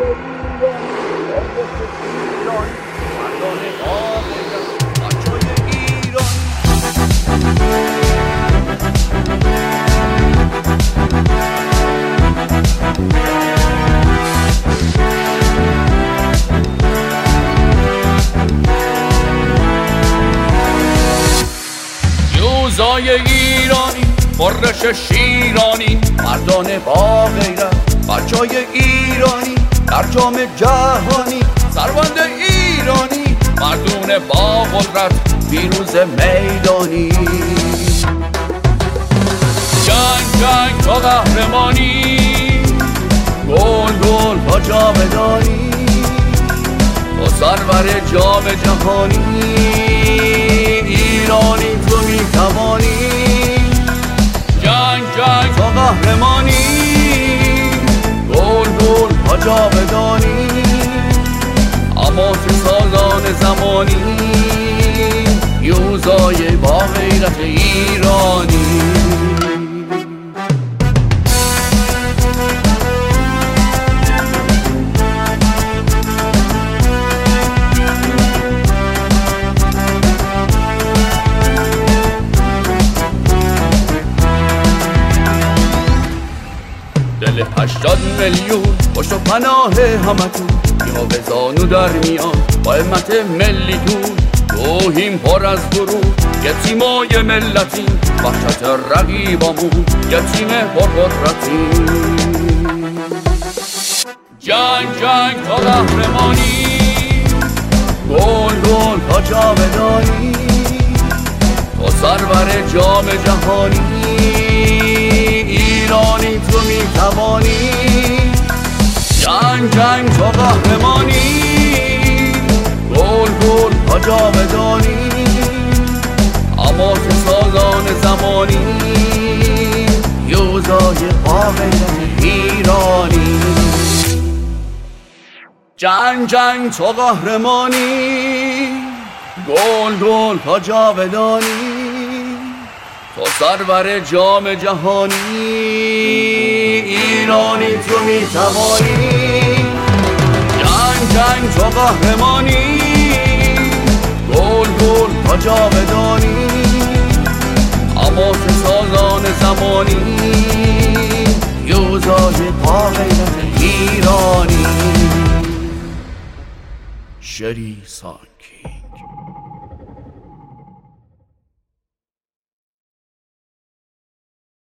یوزای ایرانی، قرش شیرانی، مردان با غیرت، بچهای ایرانی در جام جهانی، سروند ایرانی، مردون با قدرت، پیروز میدانی. جنگ جنگ تا قهرمانی، گل گل تا جاودانی، تا سرور جام جهانی. ایرانی تو میتوانی، جنگ جنگ تا قهرمانی، گل گل تا جاودانی، اما تو سالان زمانی، یوزای با غیرت ایرانی. دل 80 میلیون پشت و پناه همتون، یا به زانو در میان با همت ملیتون. روحیم پر از درود، یتیمای ملتیم، وحشت رقیبامون یتیم پرقدرتیم. جنگ جنگ تا قهرمانی، گل گل تا جاودانی، تا سرور جام جهانی. ایرانی تو میتوانی، جنگ جنگ تا قهرمانی، گل گل تا جاودانی، اما تو سالان زمانی، یوزای با غیرت ایرانی. جنگ جنگ تا قهرمانی، گل گل تا جاودانی، تا سرور جام جهانی. ایرانی تو میتوانی، جنگ جنگ تا قهرمانی، گل گل تا جاودانی، اما تو سالان زمانی، یوزای با غیرت ایرانی. شری سان